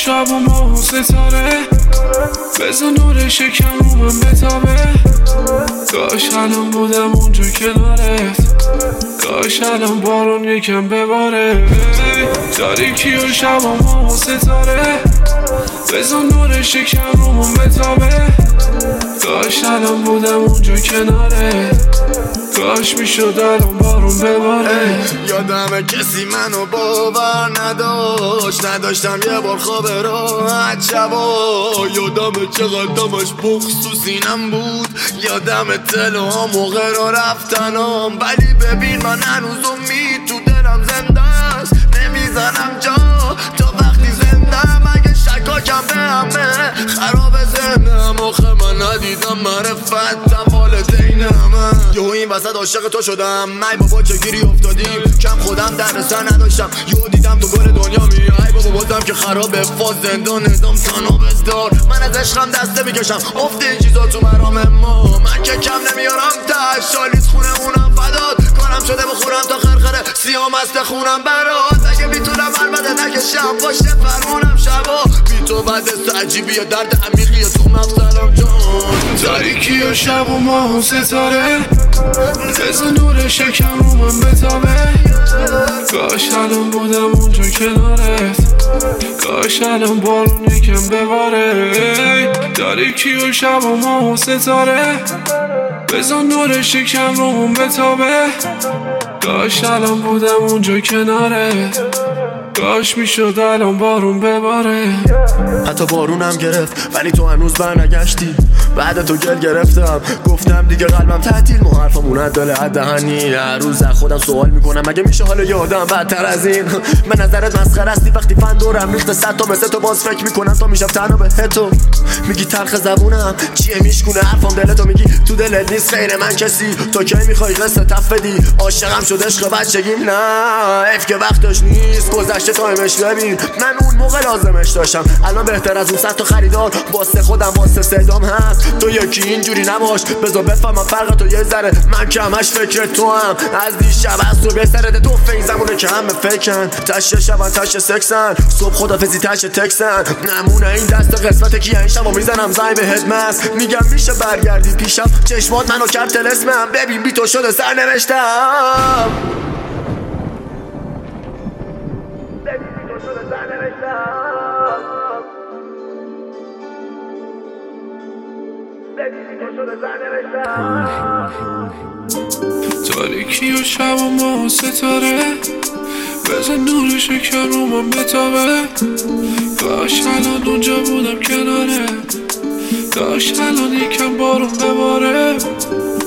شب و ماه و ستاره بزن نور شکم رو من بتابه. کاش الان بودم اونجا کنارت، کاش الان بارون یکم بباره. تاریکی و شب و ماه و ستاره بزن نور شکم رو من بتابه. کاش الان بودم اونجا کنارت، کاش میشد الان بارون بباره. یادم کسی منو باور نداشتم یه بار خواب راحت شبا. یادم چقدر دمش بخصوصینم بود، یادم تلوها موقع را رفتنم. ولی ببین من هنوز امید تو دلم زنده است، نمیزنم جا تا وقتی زندم. اگه شکاکم به همه خراب ذهنم، آخه من ندیدم معرفت والدینم. یهو این وسط عاشق تو شدم، ای بابا چه گیری افتادیم. کم خودم در سر نداشتم، یهو دیدم تو گل دنیا می. ای بابا بازم که خرابه فاز زندان نظام تنها بزدار. من از عشقم دسته میکشم افته این چیزا تو مرام ما. من که کم نمیارم تش شالیز خونمونم فداد. کارم شده بخورم تا خرخره سیام است خونم برات. اگه میتونم البته نکشم پشت فرمونم شبا. بی تو بعد عجیبیه درد عمیقیه تو مغزم جان. تاریکی و شب و ماه و ستاره بزن نور شکم رو من بتابه. کاش الان بودم اونجا کنارت، کاش الان بارون یکم بباره. تاریکی و شب و ماه و ستاره بزن نور شکم رو من بتابه. کاش الان بودم اونجا کنارت، کاش میشد الان بارون بباره. حتی بارونم گرفت ولی تو هنوز برنگشتی. بعد تو گل گرفتم گفتم دیگه قلبم تعطیل، مو حرفمون دل دهنی. هر روز خودم سوال میکنم مگه میشه حالا یه آدم بدتر از این. من نظرت مسخره هستی وقتی فن دورم ریخته صد تا مثل تو. باز فکر میکنم تا میشم تنها به تو. میگی تلخ زبونم چیه میشکونه حرفم دلتو. میگی تو دلت نیست غیر من کسی. تو کی میخوای قصه تف بدی؟ عاشقم شد عشق بچگیم، نه اف که وقتش نیست گذشته تایمش. ببین من اون موقع لازمش داشتم، الان بهتر از اون صد تا خریدار واسه خودم واسه صدام هست. تو یکی اینجوری نباش بذار بفهمم فرق تو یه ذره. من که همش فکر تو هم از دیشب از تو بسرده. تو فین زمونه که همه فکرن تش شبن تش سکسن صبح خدافزی تش تکسن. نمونه این دست قسمت کی این شبا میزنم زنگ به هدمس. میگم میشه برگردی پیشم چشمات منو کرد تلسمم. ببین بی تو شده سر نوشتم. تاریکی و شب و ماه و ستاره بزن نور شکم رو من بتابه. کاش الان اونجا بودم کناره، کاش الان یکم بارون بباره.